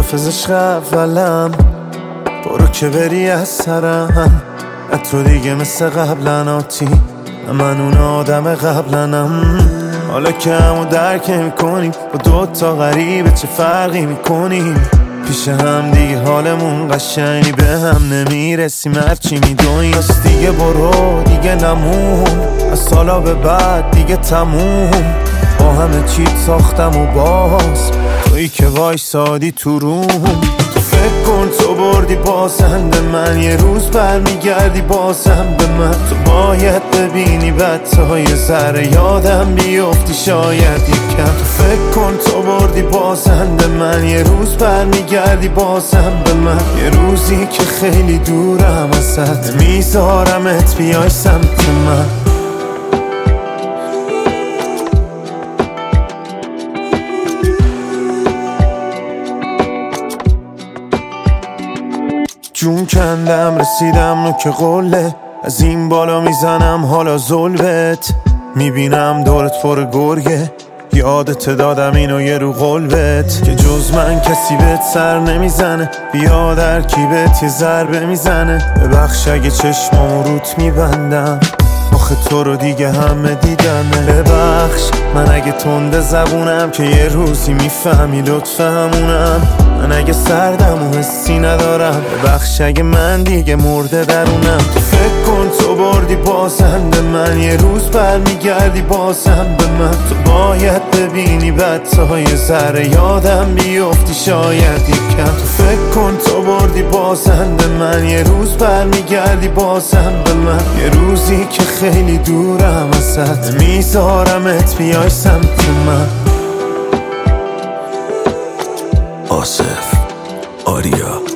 حافظش اولم، برو که بری از سرم. تو دیگه مثل قبلن آتی، من اون آدم قبلنم. حالا که همو درک میکنیم، با دوتا غریبه چه فرقی میکنیم؟ پیش هم دیگه حالمون قشنگی به هم نمیرسیم، هرچی میدونیم. پس دیگه برو دیگه نمون، از سالا به بعد دیگه تموم. با همه چیت ساختم و باز تویی که وایسادی تو روم. تو فکر کن تو بردی بازنده من، یه روز برمیگردی بازم به من. تو باید ببینی بعد تا یه ذره یادم بیفتی شاید یکم. تو فکر کن تو بردی بازنده من، یه روز برمیگردی بازم به من. یه روزی که خیلی دورم ازت، میذارمت بیای سمت من. جون کندم رسیدم نوک قله، از این بالا میزنم حالا ظلمت. میبینم دورت پر گرگه، یادت دادم اینو یه رو قلبت، که جز من کسی بهت سر نمیزنه. بیا در کیبت یه ضربه میزنه، ببخش اگه چشمامو روت میبندم، آخه تو رو دیگه همه دیدنه. ببخش من اگه تنده زبونم، که یه روزی میفهمی لطف همونم. من اگه سردم و حسی ندارم، ببخش اگه من دیگه مرده درونم. تو فکر کن تو بردی بازنده من، یه روز برمیگردی بازم به من. تو باید ببینی بعد تا یه ذره یادم بیفتی شاید یکم. تو فکر کن تو بردی بازنده من، یه روز برمیگردی بازم به من. یه روزی که خیلی دورم ازت، میذارمت بیای سمت من. آصف آریا